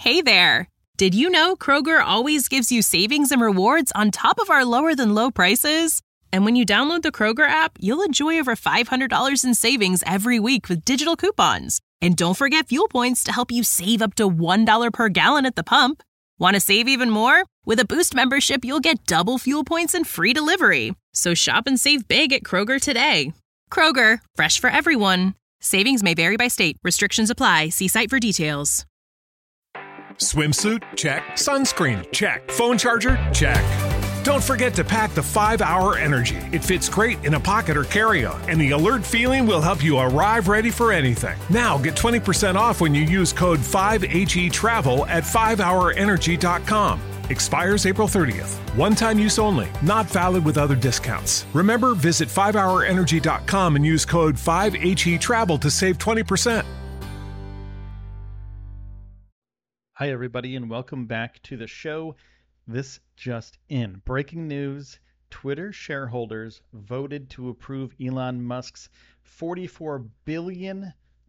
Hey there! Did you know Kroger always gives you savings and rewards on top of our lower-than-low prices? And when you download the Kroger app, you'll enjoy over $500 in savings every week with digital coupons. And don't forget fuel points to help you save up to $1 per gallon at the pump. Want to save even more? With a Boost membership, you'll get double fuel points and free delivery. So shop and save big at Kroger today. Kroger, fresh for everyone. Savings may vary by state. Restrictions apply. See site for details. Swimsuit? Check. Sunscreen? Check. Phone charger? Check. Don't forget to pack the 5-Hour Energy. It fits great in a pocket or carry-on, and the alert feeling will help you arrive ready for anything. Now get 20% off when you use code 5HETRAVEL at 5hourenergy.com. Expires April 30th. One-time use only. Not valid with other discounts. Remember, visit 5hourenergy.com and use code 5HETRAVEL to save 20%. Hi, everybody, and welcome back to the show. This just in. Breaking news, Twitter shareholders voted to approve Elon Musk's $44 billion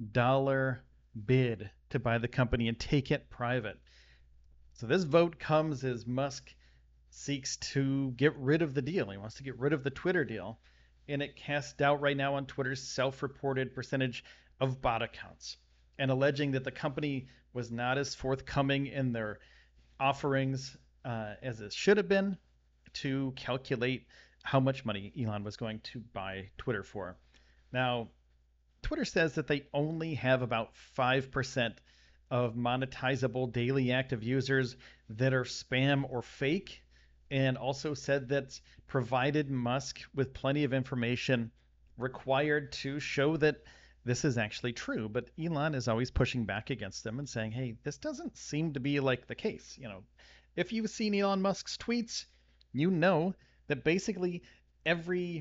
bid to buy the company and take it private. So this vote comes as Musk seeks to get rid of the deal. He wants to get rid of the Twitter deal, and it casts doubt right now on Twitter's self-reported percentage of bot accounts, and alleging that the company was not as forthcoming in their offerings as it should have been to calculate how much money Elon was going to buy Twitter for. Now, Twitter says that they only have about 5% of monetizable daily active users that are spam or fake, and also said that provided Musk with plenty of information required to show that this is actually true. But Elon is always pushing back against them and saying, hey, this doesn't seem to be like the case. You know, if you've seen Elon Musk's tweets, you know that basically every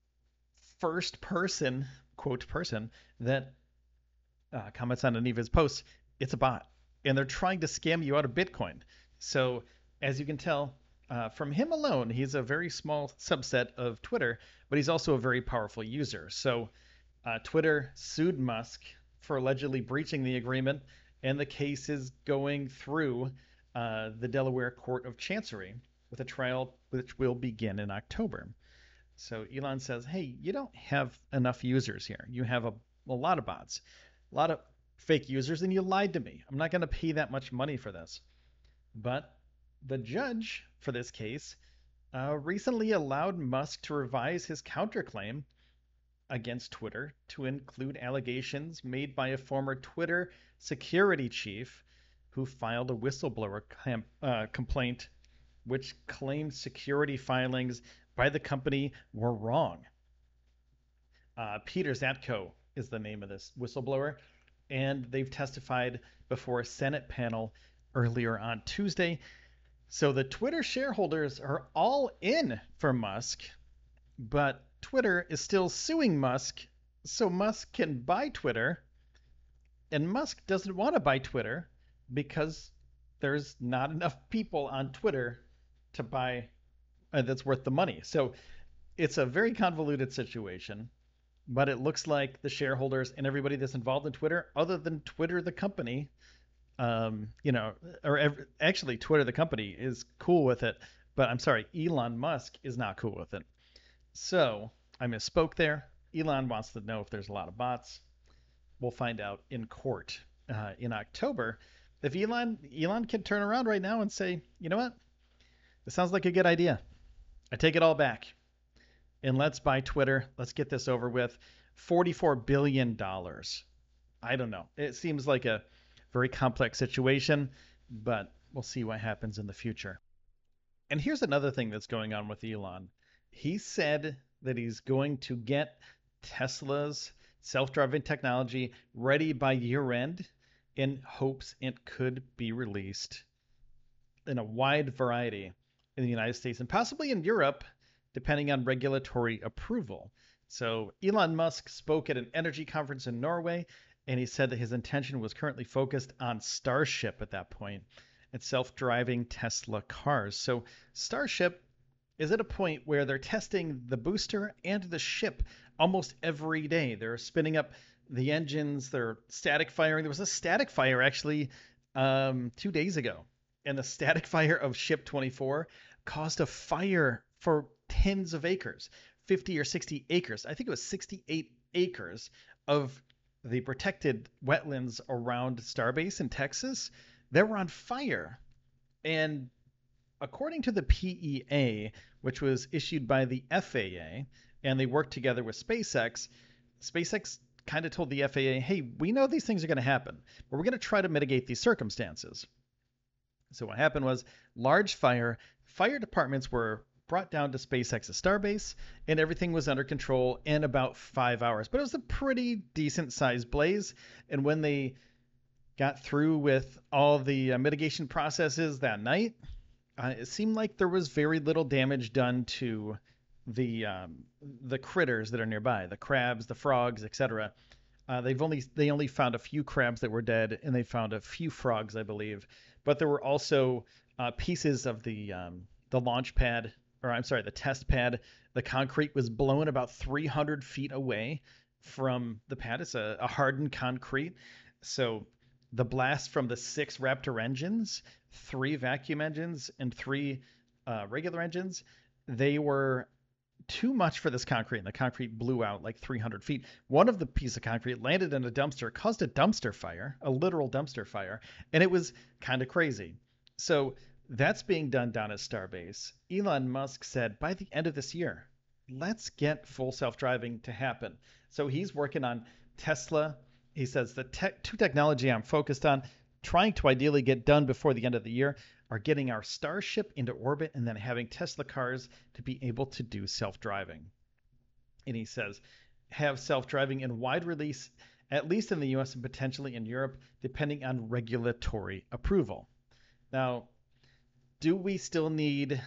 first person, quote person, that comments on any of his posts, it's a bot. And they're trying to scam you out of Bitcoin. So as you can tell from him alone, he's a very small subset of Twitter, but he's also a very powerful user. So Twitter sued Musk for allegedly breaching the agreement, and the case is going through the Delaware Court of Chancery with a trial which will begin in October. So Elon says, hey, you don't have enough users here. You have a lot of bots, a lot of fake users, and you lied to me. I'm not going to pay that much money for this. But the judge for this case recently allowed Musk to revise his counterclaim against Twitter to include allegations made by a former Twitter security chief who filed a whistleblower complaint which claimed security filings by the company were wrong. Peter Zatko is the name of this whistleblower, and they've testified before a Senate panel earlier on Tuesday. So the Twitter shareholders are all in for Musk, but Twitter is still suing Musk so Musk can buy Twitter, and Musk doesn't want to buy Twitter because there's not enough people on Twitter to buy that's worth the money. So it's a very convoluted situation, but it looks like the shareholders and everybody that's involved in Twitter, other than Twitter the company, actually Twitter the company is cool with it, but I'm sorry, Elon Musk is not cool with it. So I misspoke there. Elon wants to know if there's a lot of bots. We'll find out in court in October. If Elon can turn around right now and say, you know what? This sounds like a good idea. I take it all back. And let's buy Twitter. Let's get this over with. $44 billion. I don't know. It seems like a very complex situation, but we'll see what happens in the future. And here's another thing that's going on with Elon. He said that he's going to get Tesla's self-driving technology ready by year end in hopes it could be released in a wide variety in the United States and possibly in Europe, depending on regulatory approval. So Elon Musk spoke at an energy conference in Norway, and he said that his intention was currently focused on Starship at that point and self-driving Tesla cars. So Starship is at a point where they're testing the booster and the ship almost every day. They're spinning up the engines, they're static firing. There was a static fire actually 2 days ago, and the static fire of Ship 24 caused a fire for tens of acres, 50 or 60 acres. I think it was 68 acres of the protected wetlands around Starbase in Texas. They were on fire. And according to the PEA, which was issued by the FAA, and they worked together with SpaceX, SpaceX kind of told the FAA, hey, we know these things are going to happen, but we're going to try to mitigate these circumstances. So what happened was large fire departments were brought down to SpaceX's Starbase, and everything was under control in about 5 hours. But it was a pretty decent sized blaze. And when they got through with all the mitigation processes that night, it seemed like there was very little damage done to the critters that are nearby, the crabs, the frogs, etc. They only found a few crabs that were dead, and they found a few frogs, I believe. But there were also pieces of the launch pad, or I'm sorry, the test pad. The concrete was blown about 300 feet away from the pad. It's a hardened concrete. So the blast from the 6 Raptor engines, 3 vacuum engines, and 3 regular engines, they were too much for this concrete, and the concrete blew out like 300 feet. One of the pieces of concrete landed in a dumpster, caused a dumpster fire, a literal dumpster fire, and it was kind of crazy. So that's being done down at Starbase. Elon Musk said by the end of this year, let's get full self-driving to happen. So he's working on Tesla. He says the two technology I'm focused on, trying to ideally get done before the end of the year, are getting our Starship into orbit and then having Tesla cars to be able to do self-driving. And he says, have self-driving in wide release, at least in the US and potentially in Europe, depending on regulatory approval. Now, do we still need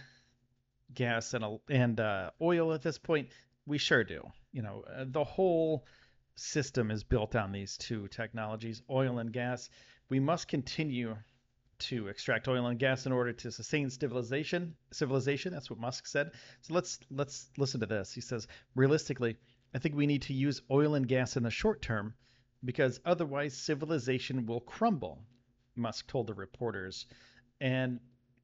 gas and oil at this point? We sure do. You know, the whole system is built on these two technologies, oil and gas. We must continue to extract oil and gas in order to sustain civilization. That's what Musk said. So let's listen to this. He says, realistically, I think we need to use oil and gas in the short term because otherwise civilization will crumble, Musk told the reporters. And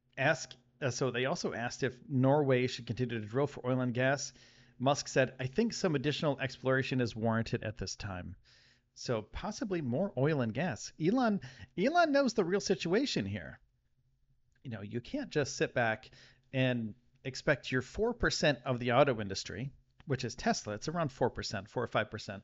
so they also asked if Norway should continue to drill for oil and gas. Musk said, I think some additional exploration is warranted at this time. So possibly more oil and gas. Elon knows the real situation here. You know, you can't just sit back and expect your 4% of the auto industry, which is Tesla, it's around 4%, 4 or 5%,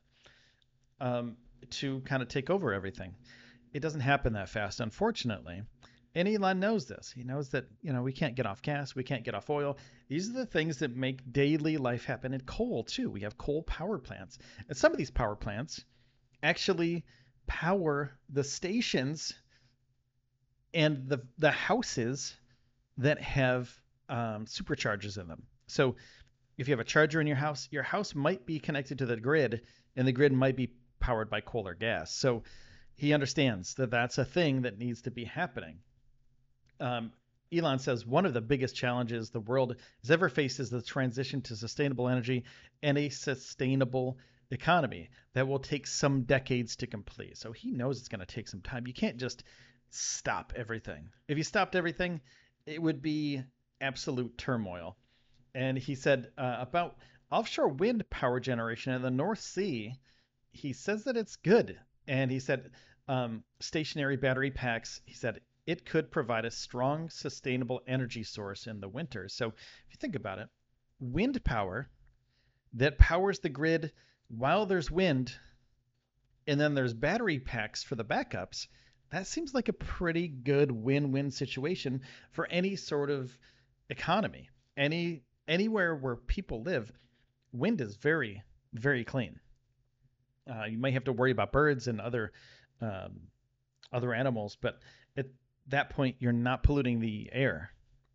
to kind of take over everything. It doesn't happen that fast, unfortunately. And Elon knows this. He knows that, you know, we can't get off gas, we can't get off oil. These are the things that make daily life happen. And coal, too. We have coal power plants. And some of these power plants actually power the stations and the houses that have superchargers in them. So if you have a charger in your house might be connected to the grid, and the grid might be powered by coal or gas. So he understands that that's a thing that needs to be happening. Elon says one of the biggest challenges the world has ever faced is the transition to sustainable energy and a sustainable economy that will take some decades to complete. So he knows it's going to take some time. You can't just stop everything. If you stopped everything, it would be absolute turmoil. And he said about offshore wind power generation in the North Sea, he says that it's good. And he said stationary battery packs, he said it could provide a strong, sustainable energy source in the winter. So if you think about it, wind power that powers the grid while there's wind, and then there's battery packs for the backups, that seems like a pretty good win-win situation for any sort of economy. Anywhere where people live, wind is very, very clean. You might have to worry about birds and other animals, but at that point, you're not polluting the air.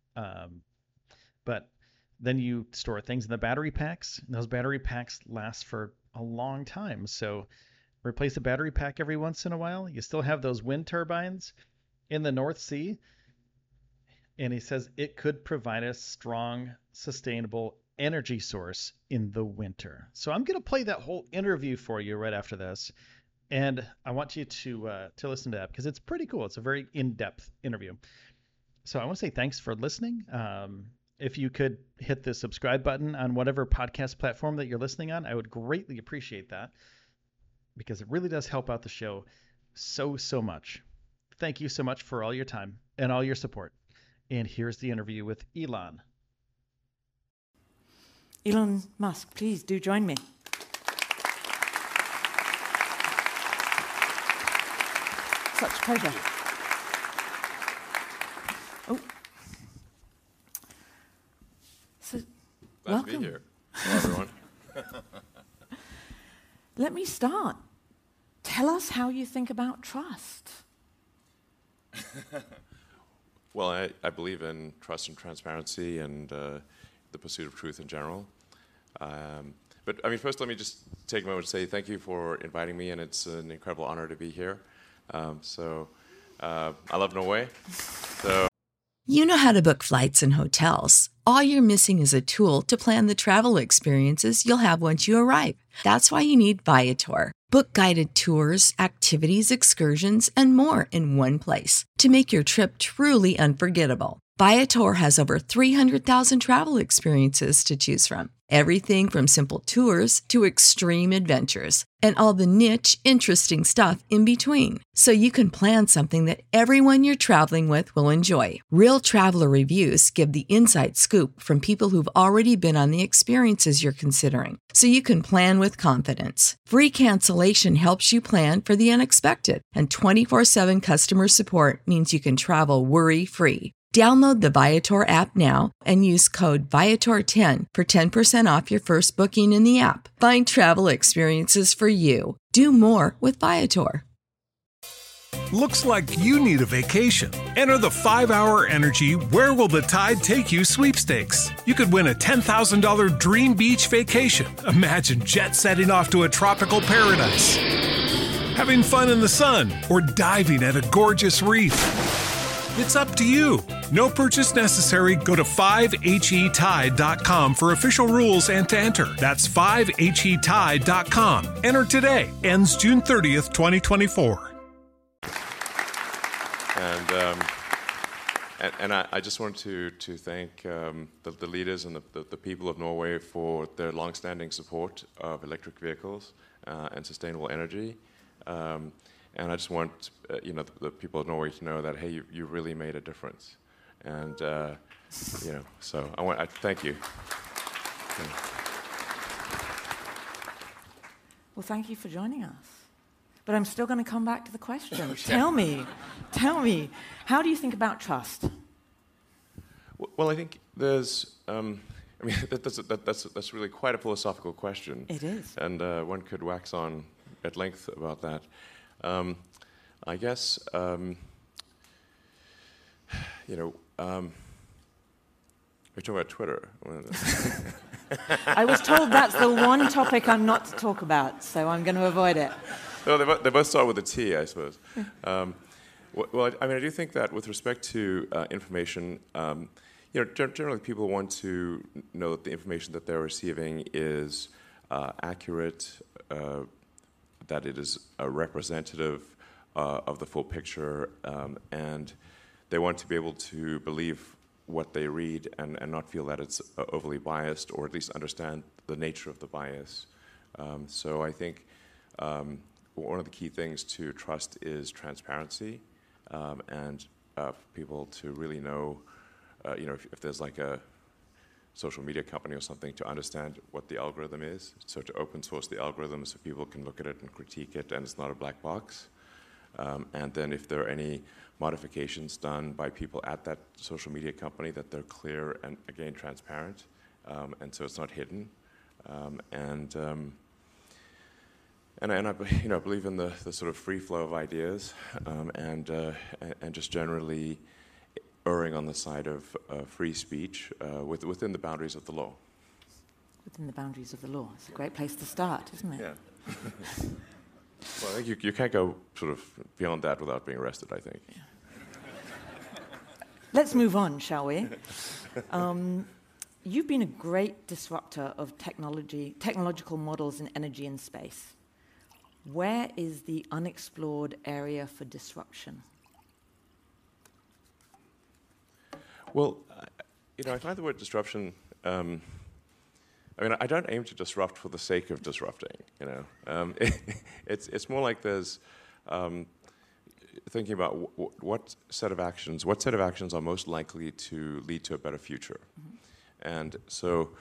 But then you store things in the battery packs, and those battery packs last for a long time. So replace a battery pack every once in a while. You still have those wind turbines in the North Sea. And he says it could provide a strong, sustainable energy source in the winter. So I'm going to play that whole interview for you right after this. And I want you to listen to that because it's pretty cool. It's a very in-depth interview. So I want to say thanks for listening. If you could hit the subscribe button on whatever podcast platform that you're listening on, I would greatly appreciate that because it really does help out the show so much. Thank you so much for all your time and all your support. And here's the interview with Elon. Elon Musk, please do join me. Such a pleasure. Oh. So, Glad welcome. to be here. Hello, everyone. Let me start. Tell us how you think about trust. Well, I believe in trust and transparency and the pursuit of truth in general. But I mean, first, let me just take a moment to say thank you for inviting me, and it's an incredible honor to be here. I love Norway. So. You know how to book flights and hotels. All you're missing is a tool to plan the travel experiences you'll have once you arrive. That's why you need Viator. Book guided tours, activities, excursions, and more in one place to make your trip truly unforgettable. Viator has over 300,000 travel experiences to choose from. Everything from simple tours to extreme adventures and all the niche, interesting stuff in between. So you can plan something that everyone you're traveling with will enjoy. Real traveler reviews give the inside scoop from people who've already been on the experiences you're considering. So you can plan with confidence. Free cancellation helps you plan for the unexpected. And 24/7 customer support means you can travel worry-free. Download the Viator app now and use code Viator10 for 10% off your first booking in the app. Find travel experiences for you. Do more with Viator. Looks like you need a vacation. Enter the 5-Hour Energy Where Will the Tide Take You sweepstakes. You could win a $10,000 dream beach vacation. Imagine jet setting off to a tropical paradise, having fun in the sun, or diving at a gorgeous reef. It's up to you. No purchase necessary. Go to 5HETide.com for official rules and to enter. That's 5HETide.com. Enter today. Ends June 30th, 2024. And I just want to thank the leaders and the people of Norway for their longstanding support of electric vehicles and sustainable energy. And I just want the people of Norway to know that, hey, you really made a difference. And so I thank you. Well, thank you for joining us. But I'm still going to come back to the question. Tell me, how do you think about trust? Well, I think there's, that's really quite a philosophical question. It is. And one could wax on at length about that. I guess, we're talking about Twitter. I was told that's the one topic I'm not to talk about, so I'm going to avoid it. No, they both start with a T, I suppose. Well, I do think that with respect to information, generally people want to know that the information that they're receiving is accurate, that it is representative of the full picture, and they want to be able to believe what they read and not feel that it's overly biased, or at least understand the nature of the bias. So I think one of the key things to trust is transparency, and for people to really know, if there's like a social media company or something, to understand what the algorithm is, so to open source the algorithm so people can look at it and critique it and it's not a black box. And then if there are any modifications done by people at that social media company, that they're clear and, again, transparent, and so it's not hidden. And I believe in the sort of free flow of ideas, and just generally erring on the side of free speech within the boundaries of the law. Within the boundaries of the law. It's a great place to start, isn't it? Yeah. Well, I think you can't go sort of beyond that without being arrested, I think. Yeah. Let's move on, shall we? You've been a great disruptor of technological models in energy and space. Where is the unexplored area for disruption? Well, I find the word disruption. I don't aim to disrupt for the sake of disrupting. It's more like there's thinking about what set of actions are most likely to lead to a better future, and so.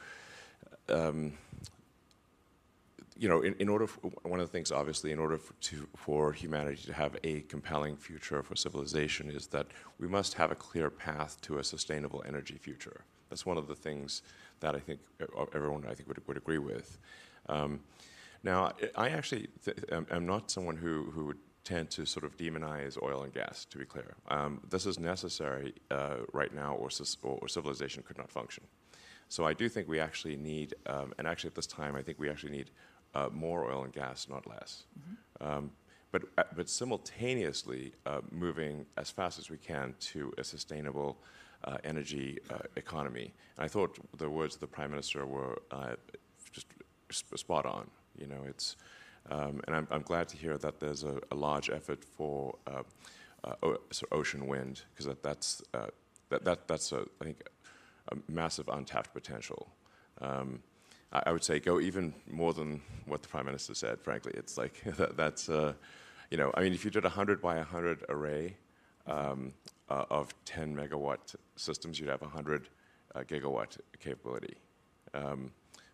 In order, one of the things, obviously, in order for humanity to have a compelling future for civilization, is that we must have a clear path to a sustainable energy future. That's one of the things that I think everyone would agree with. Now, I actually am not someone who would tend to sort of demonize oil and gas. To be clear, this is necessary right now, or civilization could not function. So I do think we actually need, and actually at this time, I think we actually need more oil and gas, not less. But simultaneously moving as fast as we can to a sustainable energy economy. And I thought the words of the Prime Minister were just spot on. And I'm glad to hear that there's a large effort for ocean wind, because that's I think a massive untapped potential. I would say go even more than what the Prime Minister said, frankly. It's like, that's, if you did 100 by 100 array of 10 megawatt systems, you'd have 100 gigawatt capability. And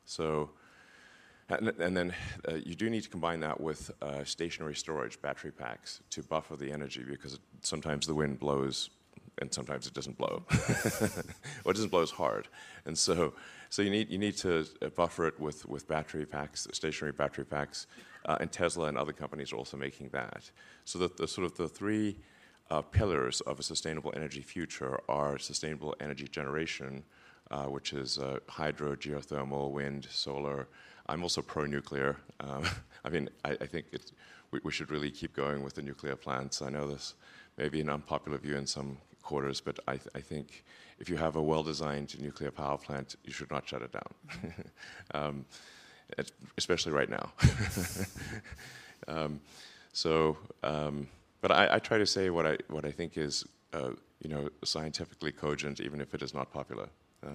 then you do need to combine that with stationary storage, battery packs, to buffer the energy, because sometimes the wind blows and sometimes it doesn't blow, or it doesn't blow as hard. And so you need to buffer it with battery packs, stationary battery packs, and Tesla and other companies are also making that. So that the sort of the three pillars of a sustainable energy future are sustainable energy generation, which is hydro, geothermal, wind, solar. I'm also pro-nuclear. I think we should really keep going with the nuclear plants. I know this may be an unpopular view in some quarters, but I think if you have a well-designed nuclear power plant, you should not shut it down, especially right now. But I try to say what I think is scientifically cogent, even if it is not popular.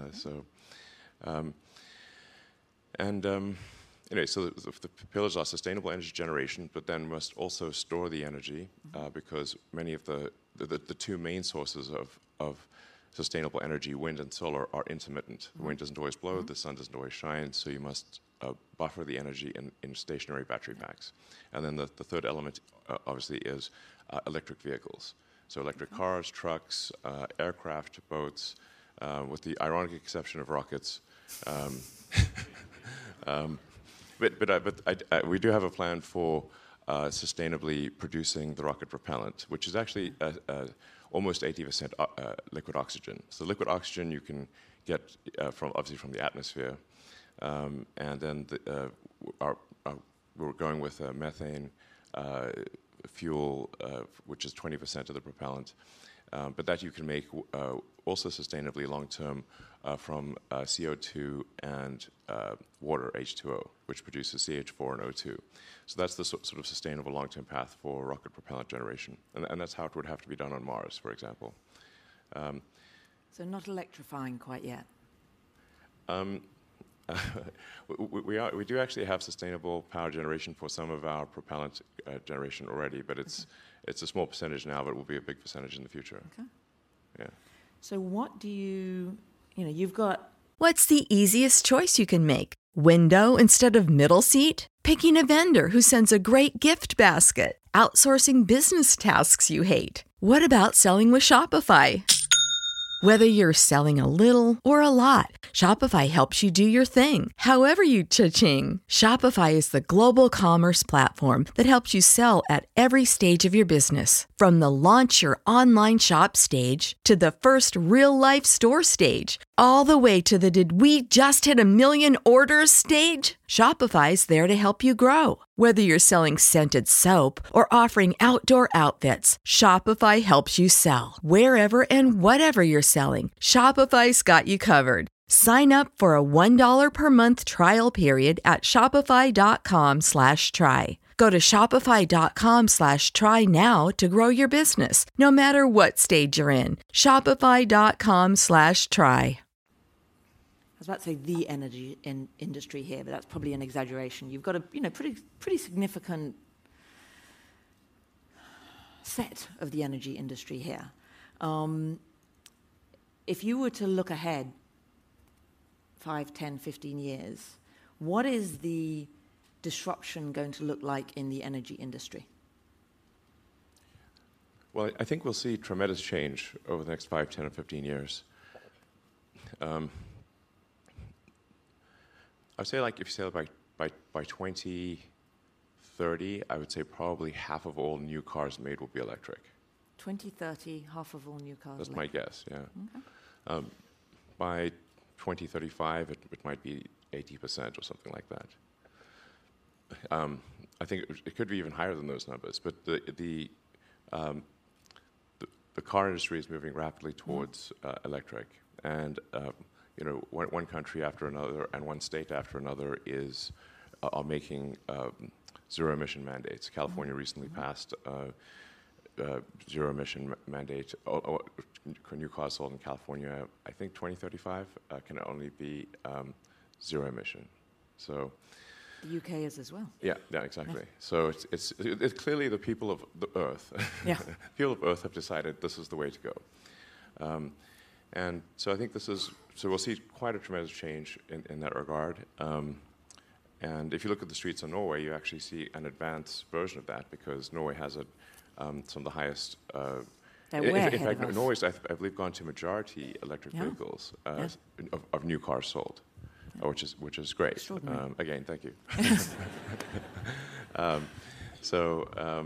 So the pillars are sustainable energy generation, but then must also store the energy, because many of the two main sources of sustainable energy, wind and solar, are intermittent. The wind doesn't always blow, the sun doesn't always shine, so you must buffer the energy in stationary battery packs. And then the third element, obviously, is electric vehicles. So electric cars, trucks, aircraft, boats, with the ironic exception of rockets. But we do have a plan for sustainably producing the rocket propellant, which is actually almost 80% liquid oxygen. So liquid oxygen you can get obviously from the atmosphere, and then we're going with methane fuel, which is 20% of the propellant, but that you can make also sustainably long-term from CO2 and water, H2O, which produces CH4 and O2. So that's the sort of sustainable long-term path for rocket propellant generation. And that's how it would have to be done on Mars, for example. So not electrifying quite yet? We do actually have sustainable power generation for some of our propellant generation already, but it's a small percentage now, but it will be a big percentage in the future. Okay. Yeah. So what do you've got... What's the easiest choice you can make? Window instead of middle seat? Picking a vendor who sends a great gift basket? Outsourcing business tasks you hate? What about selling with Shopify? Whether you're selling a little or a lot, Shopify helps you do your thing, however you cha-ching. Shopify is the global commerce platform that helps you sell at every stage of your business. From the launch your online shop stage to the first real-life store stage, all the way to the did we just hit 1 million orders stage. Shopify's there to help you grow. Whether you're selling scented soap or offering outdoor outfits, Shopify helps you sell. Wherever and whatever you're selling, Shopify's got you covered. Sign up for a $1 per month trial period at shopify.com/try. Go to shopify.com/try now to grow your business, no matter what stage you're in. Shopify.com/try. I was about to say the energy industry here, but that's probably an exaggeration. You've got a pretty significant set of the energy industry here. If you were to look ahead 5, 10, 15 years, what is the disruption going to look like in the energy industry? Well, I think we'll see tremendous change over the next 5, 10, or 15 years. I'd say, like, if you say by 2030, I would say probably half of all new cars made will be electric. 2030, half of all new cars. That's electric. my guess, yeah. Okay. By 2035, it might be 80% or something like that. I think it could be even higher than those numbers, but the car industry is moving rapidly towards electric, and one country after another and one state after another are making zero emission mandates. California recently passed zero emission mandate. New cars sold in California, I think 2035 can only be zero emission. So. The UK is as well. Yeah, exactly. Yeah. So it's clearly the people of the Earth. Yeah. People of Earth have decided this is the way to go, and so I think we'll see quite a tremendous change in that regard. And if you look at the streets of Norway, you actually see an advanced version of that because Norway has some of the highest. In fact, Norway's I believe gone to majority electric vehicles of new cars sold. Which is great. Again, thank you. So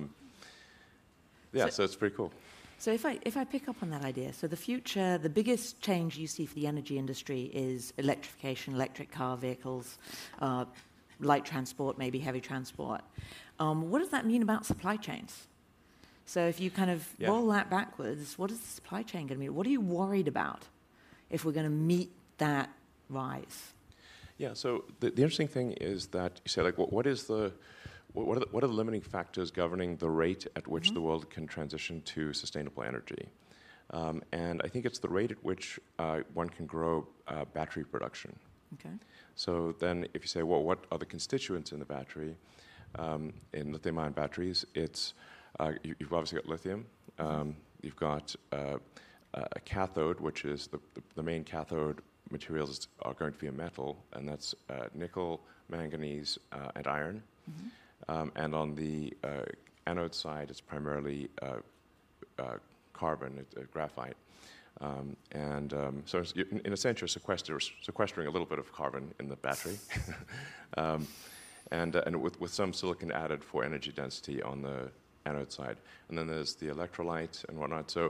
it's pretty cool. So if I pick up on that idea, so the future, the biggest change you see for the energy industry is electrification, electric car vehicles, light transport, maybe heavy transport. What does that mean about supply chains? So if you kind of roll that backwards, what is the supply chain going to mean? What are you worried about if we're going to meet that rise? Yeah, so the interesting thing is that you say, like, what are the limiting factors governing the rate at which the world can transition to sustainable energy? And I think it's the rate at which one can grow battery production. Okay. So then if you say, well, what are the constituents in the battery? In lithium-ion batteries, you've obviously got lithium. You've got a cathode, which is the main cathode materials are going to be a metal, and that's nickel, manganese, and iron. And on the anode side, it's primarily carbon, graphite. So in a sense, you're sequestering a little bit of carbon in the battery, and with some silicon added for energy density on the anode side. And then there's the electrolyte and whatnot. So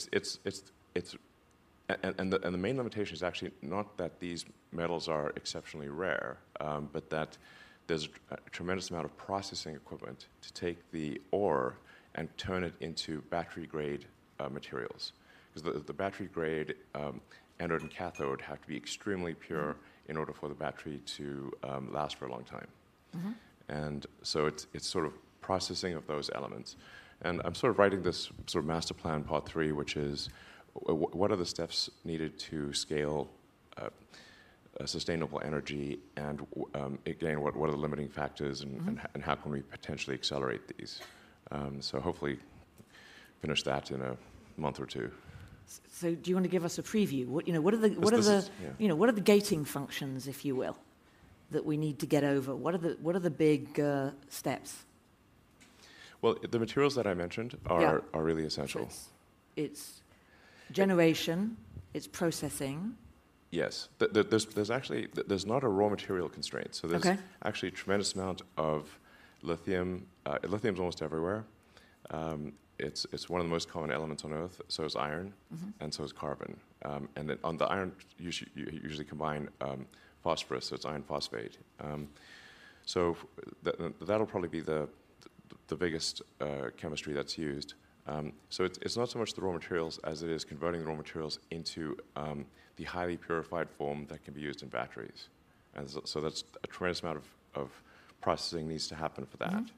And the main limitation is actually not that these metals are exceptionally rare, but that there's a tremendous amount of processing equipment to take the ore and turn it into battery-grade materials. Because the battery-grade anode and cathode have to be extremely pure in order for the battery to last for a long time. And so it's sort of processing of those elements. And I'm sort of writing this sort of master plan part 3, which is what are the steps needed to scale sustainable energy, and again, what are the limiting factors, and how can we potentially accelerate these? So hopefully finish that in a month or two. So do you want to give us a preview? What are the gating functions, if you will, that we need to get over? What are the big steps? Well, the materials that I mentioned are really essential. So it's generation, it's processing. Yes, there's not a raw material constraint. So there's actually a tremendous amount of lithium. Lithium's almost everywhere. It's one of the most common elements on Earth. So is iron, and so is carbon. And then on the iron, you usually combine phosphorus, so it's iron phosphate. So that'll probably be the biggest chemistry that's used. So it's not so much the raw materials as it is converting the raw materials into the highly purified form that can be used in batteries. And so that's a tremendous amount of processing needs to happen for that.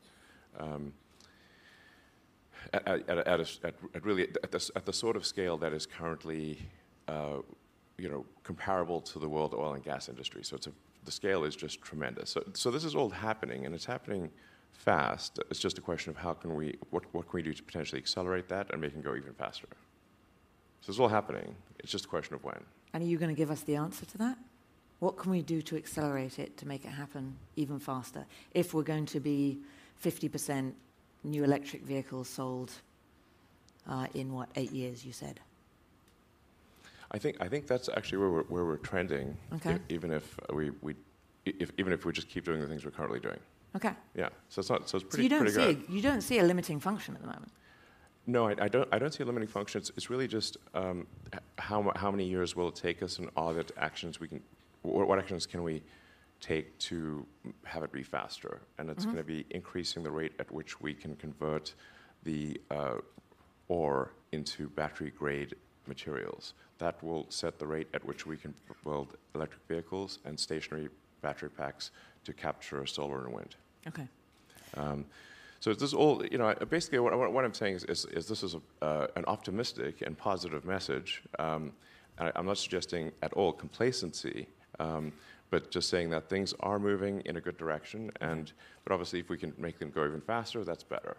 at the sort of scale that is currently, comparable to the world oil and gas industry. So the scale is just tremendous. So this is all happening, and it's happening fast. It's just a question of what can we do to potentially accelerate that and make it go even faster. So it's all happening. It's just a question of when. And are you going to give us the answer to that? What can we do to accelerate it to make it happen even faster? If we're going to be 50% new electric vehicles sold in 8 years, you said? I think that's actually where we're trending. Okay. Even if we just keep doing the things we're currently doing. Okay. Yeah. So it's pretty. So you don't see a limiting function at the moment. No, I don't see a limiting function. It's really just how many years will it take us, and are there actions what actions can we take to have it be faster? And it's going to be increasing the rate at which we can convert the ore into battery-grade materials. That will set the rate at which we can build electric vehicles and stationary battery packs to capture solar and wind. Okay. So this is all, basically what I'm saying is this is an optimistic and positive message. I'm not suggesting at all complacency, but just saying that things are moving in a good direction. But obviously, if we can make them go even faster, that's better.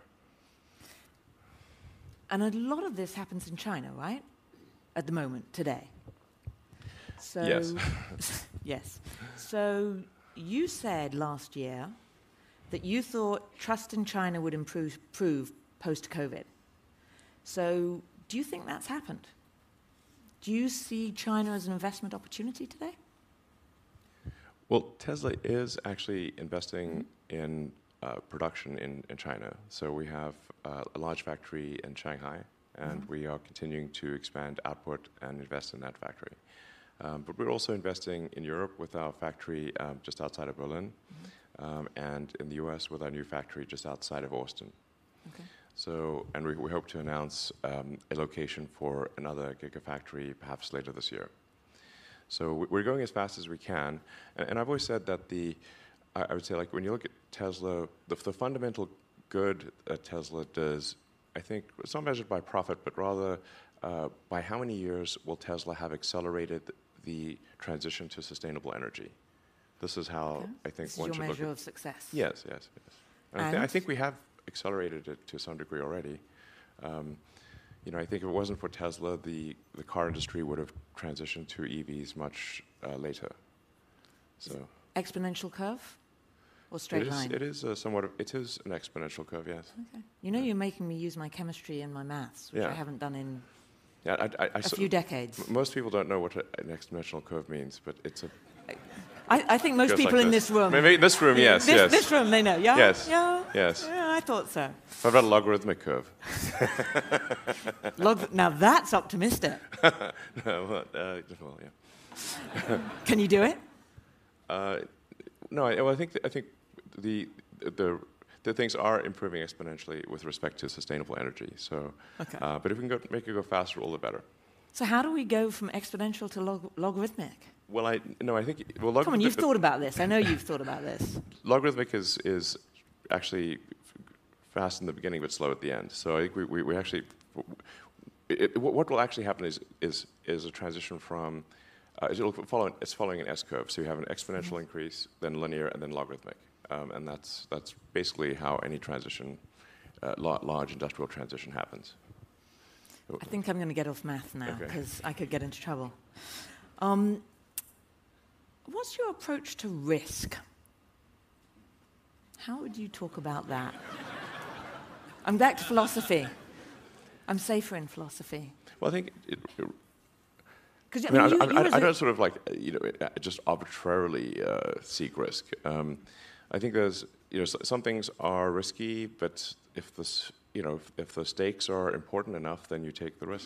And a lot of this happens in China, right? At the moment, today. So, yes. Yes. So you said last year that you thought trust in China would improve post-COVID. So do you think that's happened? Do you see China as an investment opportunity today? Well, Tesla is actually investing in production in China. So we have a large factory in Shanghai, and we are continuing to expand output and invest in that factory. But we're also investing in Europe with our factory just outside of Berlin, and in the US with our new factory just outside of Austin. Okay. So, and we hope to announce a location for another gigafactory perhaps later this year. So we're going as fast as we can. And I've always said that I would say, like, when you look at Tesla, the fundamental good that Tesla does, I think it's not measured by profit, but rather by how many years will Tesla have accelerated the transition to sustainable energy. This is how I think this one is should your look measure at. of success. Yes. And I think we have accelerated it to some degree already. I think if it wasn't for Tesla, the car industry would have transitioned to EVs much later. So exponential curve or straight line? It is it is an exponential curve, yes. Okay. You're making me use my chemistry and my maths, which I haven't done in a few decades. Most people don't know what an exponential curve means, but it's a... I think most people in this room... Maybe this room, yes. This room, they know, yeah? Yes. Yeah? Yes. Yeah, I thought so. What about a logarithmic curve? Now that's optimistic. Well, yeah. Can you do it? No, I think the things are improving exponentially with respect to sustainable energy. So, okay. But if we can make it go faster, all the better. So how do we go from exponential to logarithmic? Well, I think... Well, come on, you've thought about this. I know you've thought about this. Logarithmic is actually fast in the beginning but slow at the end. So I think we actually... what will actually happen is a transition from... it's following an S-curve. So you have an exponential increase, then linear, and then logarithmic. And that's basically how any transition, large industrial transition happens. I think I'm going to get off math now because I could get into trouble. What's your approach to risk? How would you talk about that? I'm back to philosophy. I'm safer in philosophy. Well, I think... I don't sort of just arbitrarily seek risk. I think there's some things are risky, but if the stakes are important enough, then you take the risk.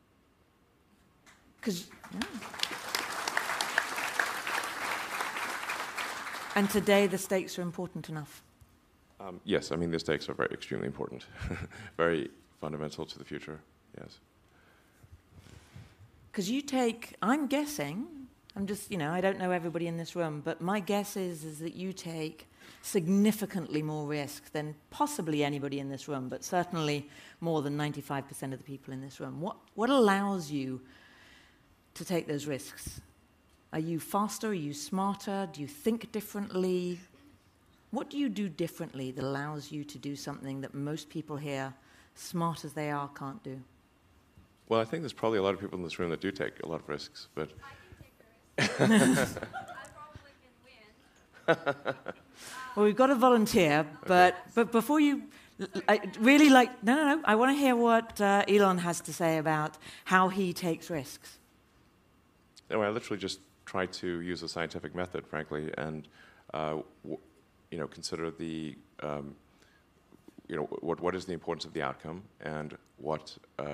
And today the stakes are important enough. Yes, I mean the stakes are extremely important, very fundamental to the future. Yes. Because I'm guessing, I don't know everybody in this room, but my guess is that you take significantly more risk than possibly anybody in this room, but certainly more than 95% of the people in this room. What allows you to take those risks? Are you faster? Are you smarter? Do you think differently? What do you do differently that allows you to do something that most people here, smart as they are, can't do? Well, I think there's probably a lot of people in this room that do take a lot of risks, but I can take a risk. I probably can win. Well, we've got a volunteer, but before you, I want to hear what Elon has to say about how he takes risks. no, I literally just try to use a scientific method, frankly, and consider the what is the importance of the outcome, and what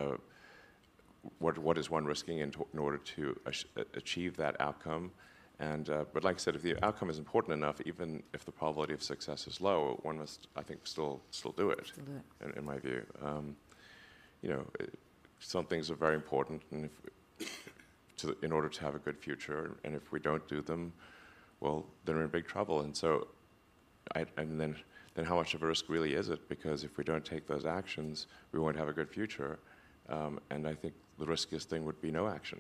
is one risking in order to achieve that outcome. And but like I said, if the outcome is important enough, even if the probability of success is low, one must, I think, still do it. In my view, some things are very important, and in order to have a good future, and if we don't do them, well, then we're in big trouble. And so, then how much of a risk really is it? Because if we don't take those actions, we won't have a good future. And I think the riskiest thing would be no action.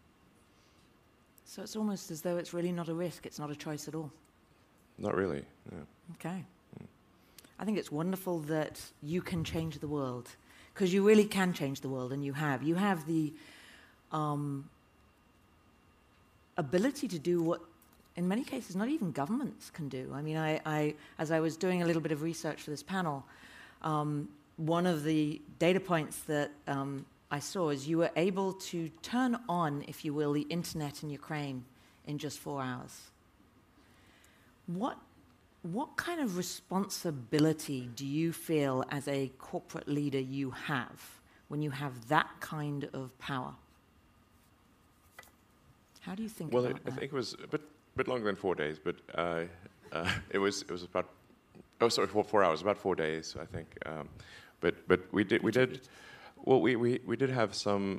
So it's almost as though it's really not a risk, it's not a choice at all. Not really, no. Okay. I think it's wonderful that you can change the world, because you really can change the world, and you have. You have the ability to do what, in many cases, not even governments can do. I mean, I as I was doing a little bit of research for this panel, one of the data points that I saw is you were able to turn on, if you will, the internet in Ukraine in just 4 hours. What kind of responsibility do you feel as a corporate leader you have when you have that kind of power? How do you think about that? Well, I think it was a bit longer than 4 days, but it was about 4 hours, about 4 days, I think. But we did have some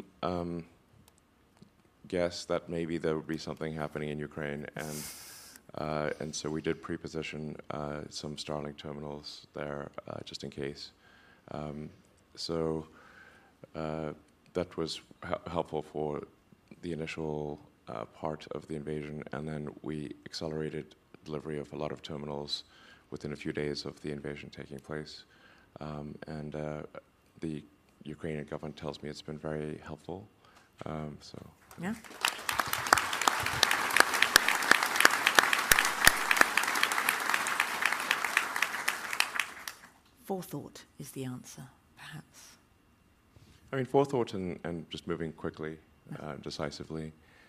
guess that maybe there would be something happening in Ukraine, and so we did pre-position some Starlink terminals there just in case. So that was helpful for the initial part of the invasion, and then we accelerated delivery of a lot of terminals within a few days of the invasion taking place. And the Ukrainian government tells me it's been very helpful. Yeah. Forethought is the answer, perhaps. I mean, forethought and just moving quickly, decisively.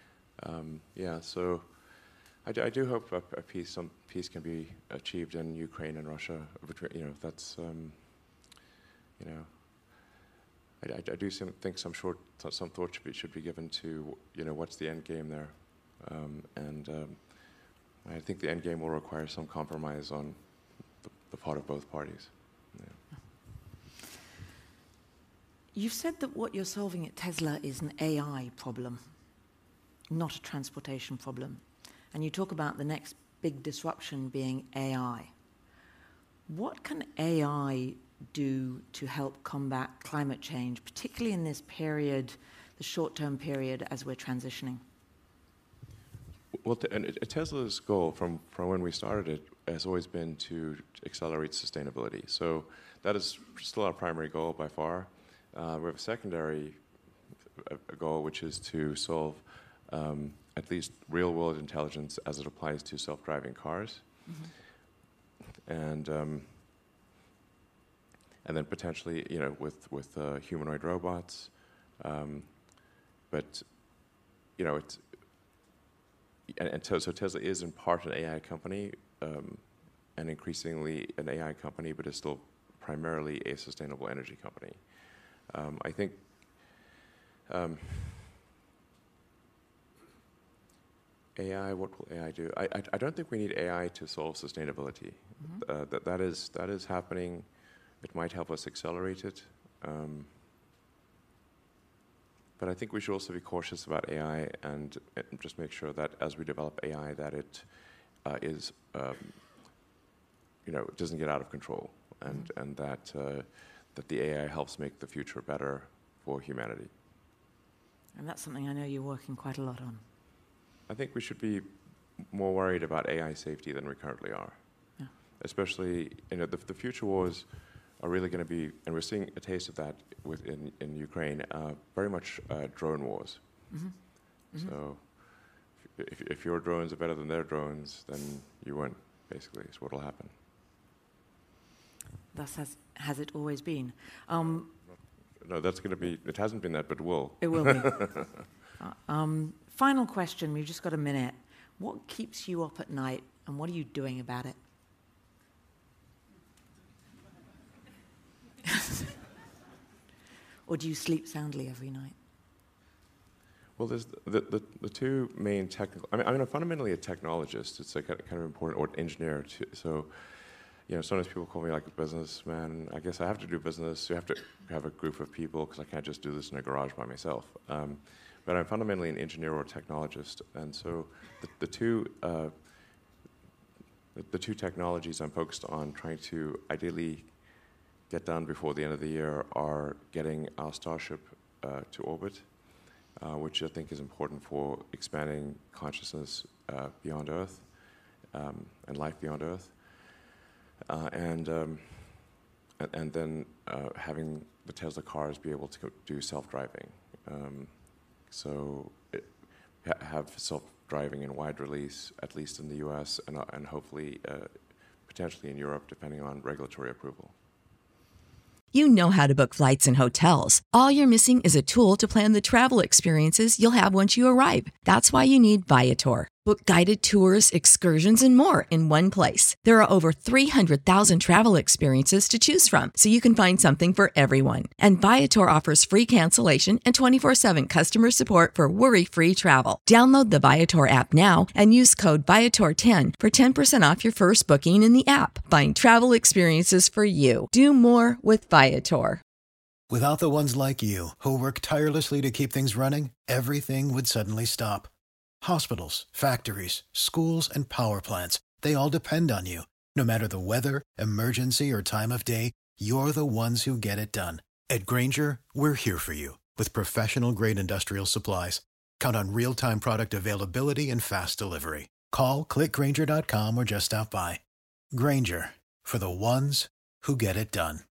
So I do hope some peace can be achieved in Ukraine and Russia. That's I do think some thought should be given to what's the end game there, and I think the end game will require some compromise on the part of both parties. Yeah. You've said that what you're solving at Tesla is an AI problem, not a transportation problem. And you talk about the next big disruption being AI. What can AI do to help combat climate change, particularly in this period, the short-term period as we're transitioning? Well, Tesla's goal from when we started it has always been to accelerate sustainability. So that is still our primary goal by far. We have a secondary goal, which is to solve at least real-world intelligence as it applies to self-driving cars, and then potentially, with humanoid robots. But it's so Tesla is in part an AI company, and increasingly an AI company, but is still primarily a sustainable energy company. I think. AI, what will AI do? I don't think we need AI to solve sustainability. That is happening. It might help us accelerate it. But I think we should also be cautious about AI and just make sure that as we develop AI, that it is it doesn't get out of control, and that the AI helps make the future better for humanity. And that's something I know you're working quite a lot on. I think we should be more worried about AI safety than we currently are. Yeah. Especially, the future wars are really going to be, and we're seeing a taste of that in Ukraine, very much drone wars. Mm-hmm. Mm-hmm. So if your drones are better than their drones, then you win, basically, is what will happen. Thus has it always been. No, that's going to be, it hasn't been that, but will. It will be. Final question, we've just got a minute. What keeps you up at night, and what are you doing about it? Or do you sleep soundly every night? Well, there's the two main technical. I'm fundamentally a technologist. It's like kind of important, or engineer too. So, sometimes people call me like a businessman. I guess I have to do business. You have to have a group of people because I can't just do this in a garage by myself. But I'm fundamentally an engineer or technologist, and so the two technologies I'm focused on trying to ideally get done before the end of the year are getting our Starship to orbit, which I think is important for expanding consciousness beyond Earth and life beyond Earth, and then having the Tesla cars be able to do self-driving. So have self-driving in wide release, at least in the US, and hopefully potentially in Europe, depending on regulatory approval. You know how to book flights and hotels. All you're missing is a tool to plan the travel experiences you'll have once you arrive. That's why you need Viator. Book guided tours, excursions, and more in one place. There are over 300,000 travel experiences to choose from, so you can find something for everyone. And Viator offers free cancellation and 24/7 customer support for worry-free travel. Download the Viator app now and use code Viator10 for 10% off your first booking in the app. Find travel experiences for you. Do more with Viator. Without the ones like you, who work tirelessly to keep things running, everything would suddenly stop. Hospitals, factories, schools, and power plants, they all depend on you. No matter the weather, emergency, or time of day, you're the ones who get it done. At Grainger, we're here for you with professional-grade industrial supplies. Count on real-time product availability and fast delivery. Call, click Grainger.com, or just stop by. Grainger, for the ones who get it done.